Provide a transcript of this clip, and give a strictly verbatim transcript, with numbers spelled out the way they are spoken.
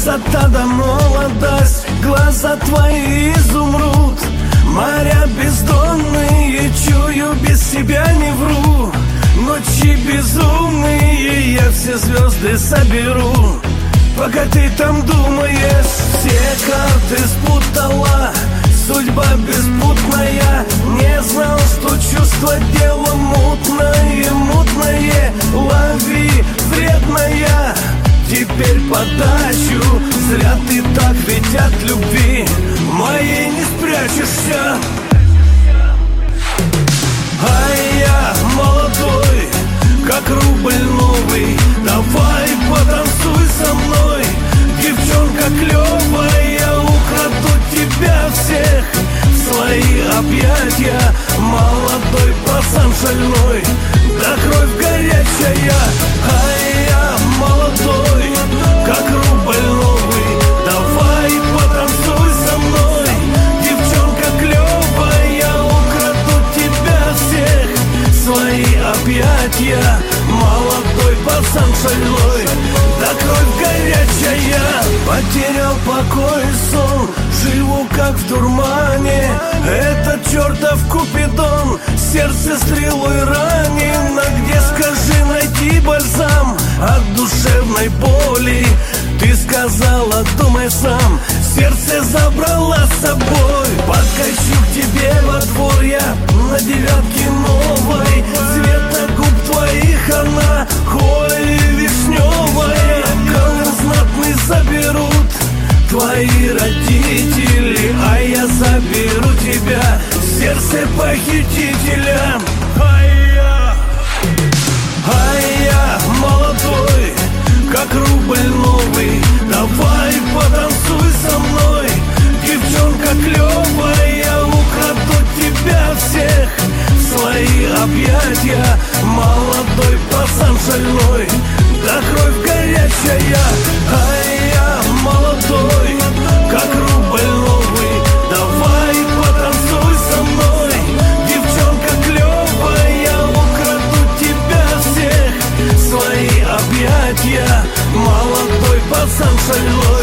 красота да молодость, глаза твои изумруд. Моря бездонные, чую, без себя не вру. Ночи безумные, я все звезды соберу. Пока ты там думаешь, все карты спутала. Судьба беспутная, не знал, что чувство дело мутное, мутное. Лови, вредная, теперь подачу. Зря ты так, ведь от любви моей не спрячешься. А я молодой, как рубль новый. Давай потанцуй со мной, девчонка клевая. Украду тебя всех в свои объятия. Молодой пацан шальной, да кровь горячая. А я молодой, как рубль новый. Давай потанцуй со мной, девчонка клевая. Украду тебя всех в свои объятия. Молодой пацан шальной, да кровь горячая. Потерял покой и сон, живу как в дурмане. Этот чертов Купидон сердце стрелой ранен. А где, скажи, найти бальзам от душевной боли? Ты сказала, думай сам, сердце забрала с собой. Подкачу к тебе во двор я на девятке новой. Цвета губ твоих она, ой, вишневая. Колор знатный заберут твои родители, а я заберу тебя, сердце похитителя. А я, а я молодой, как рубль новый. Давай потанцуй со мной, девчонка клевая. Украду тебя всех в свои объятия. Молодой пацан шальной, да кровь горячая. А я молодой, как рубль новый. Давай потанцуй со мной, девчонка клевая. Украду тебя всех в свои объятия. Молодой пацан шальной.